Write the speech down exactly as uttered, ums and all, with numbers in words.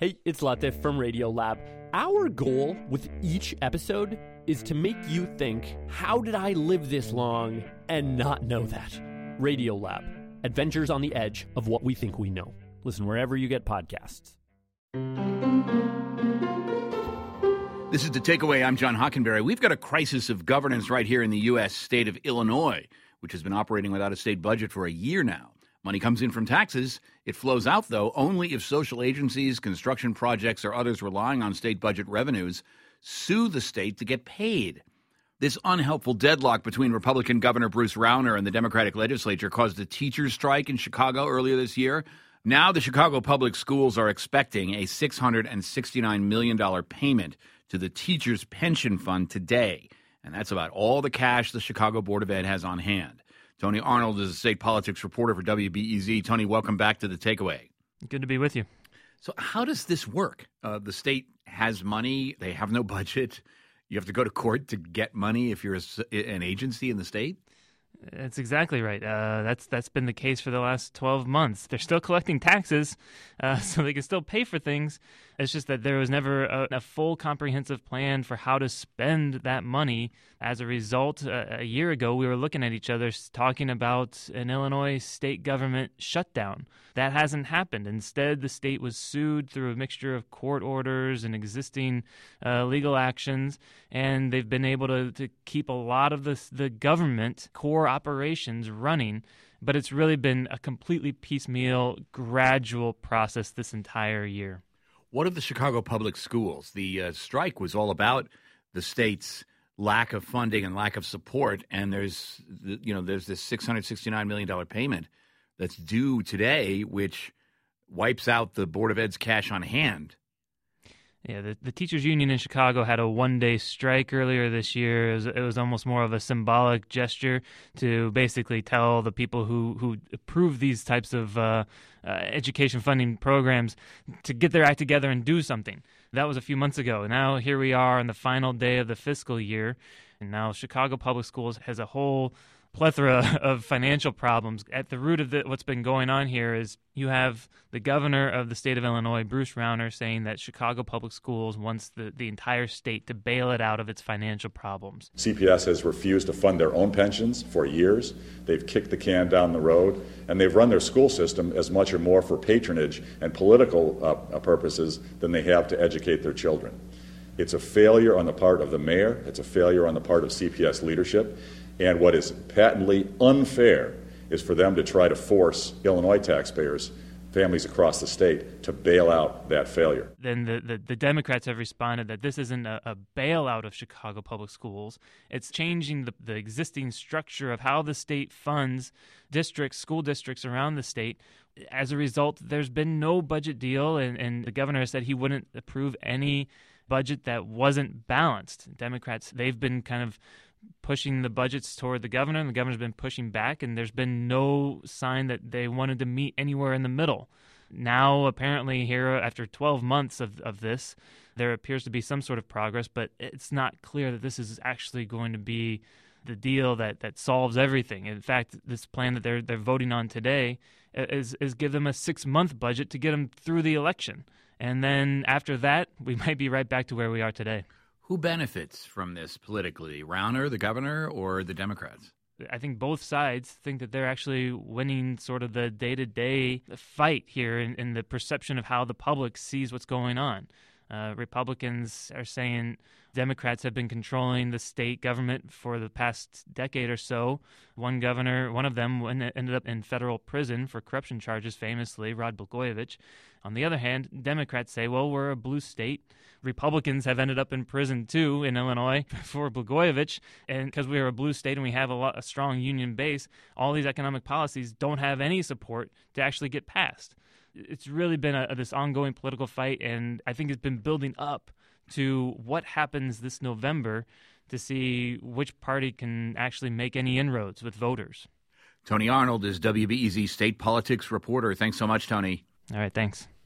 Hey, it's Latif from Radiolab. Our goal with each episode is to make you think, how did I live this long and not know that? Radiolab, adventures on the edge of what we think we know. Listen wherever you get podcasts. This is The Takeaway. I'm John Hockenberry. We've got a crisis of governance right here in the U S state of Illinois, which has been operating without a state budget for a year now. Money comes in from taxes. It flows out, though, only if social agencies, construction projects, or others relying on state budget revenues sue the state to get paid. This unhelpful deadlock between Republican Governor Bruce Rauner and the Democratic legislature caused a teachers' strike in Chicago earlier this year. Now the Chicago Public Schools are expecting a six hundred sixty-nine million dollars payment to the teachers' pension fund today. And that's about all the cash the Chicago Board of Ed has on hand. Tony Arnold is a state politics reporter for W B E Z. Tony, welcome back to The Takeaway. Good to be with you. So how does this work? Uh, the state has money. They have no budget. You have to go to court to get money if you're a, an agency in the state? That's exactly right. Uh, that's that's been the case for the last twelve months. They're still collecting taxes, uh, so they can still pay for things. It's just that there was never a, a full comprehensive plan for how to spend that money. As a result, uh, a year ago, we were looking at each other talking about an Illinois state government shutdown. That hasn't happened. Instead, the state was sued through a mixture of court orders and existing uh, legal actions, and they've been able to, to keep a lot of the, the government core operations running. But it's really been a completely piecemeal, gradual process this entire year. What of the Chicago Public Schools? The uh, strike was all about the state's lack of funding and lack of support, and there's you know there's this six hundred sixty-nine million dollars payment that's due today, which wipes out the Board of Ed's cash on hand. Yeah, the, the teachers union in Chicago had a one-day strike earlier this year. It was, it was almost more of a symbolic gesture to basically tell the people who, who approve these types of uh, uh, education funding programs to get their act together and do something. That was a few months ago. Now here we are on the final day of the fiscal year, and now Chicago Public Schools has a whole plethora of financial problems. At the root of the, what's been going on here is you have the governor of the state of Illinois, Bruce Rauner, saying that Chicago Public Schools wants the, the entire state to bail it out of its financial problems. C P S has refused to fund their own pensions for years. They've kicked the can down the road, and they've run their school system as much or more for patronage and political uh, purposes than they have to educate their children. It's a failure on the part of the mayor. It's a failure on the part of C P S leadership. And what is patently unfair is for them to try to force Illinois taxpayers, families across the state, to bail out that failure. Then the, the, the Democrats have responded that this isn't a, a bailout of Chicago Public Schools. It's changing the, the existing structure of how the state funds districts, school districts around the state. As a result, there's been no budget deal, and, and the governor has said he wouldn't approve any budget that wasn't balanced. Democrats, they've been kind of pushing the budgets toward the governor, and the governor's been pushing back, and there's been no sign that they wanted to meet anywhere in the middle. Now, apparently here, after twelve months of, of this, there appears to be some sort of progress, but it's not clear that this is actually going to be the deal that, that solves everything. In fact, this plan that they're they're voting on today is, is give them a six-month budget to get them through the election. And then after that, we might be right back to where we are today. Who benefits from this politically? Rauner, the governor, or the Democrats? I think both sides think that they're actually winning sort of the day-to-day fight here in, in the perception of how the public sees what's going on. Uh, Republicans are saying Democrats have been controlling the state government for the past decade or so. One governor, one of them ended up in federal prison for corruption charges, famously, Rod Blagojevich. On the other hand, Democrats say, well, we're a blue state. Republicans have ended up in prison, too, in Illinois for Blagojevich. And because we're a blue state and we have a, lot, a strong union base, all these economic policies don't have any support to actually get passed. It's really been a, this ongoing political fight, and I think it's been building up to what happens this November to see which party can actually make any inroads with voters. Tony Arnold is W B E Z state politics reporter. Thanks so much, Tony. All right, thanks.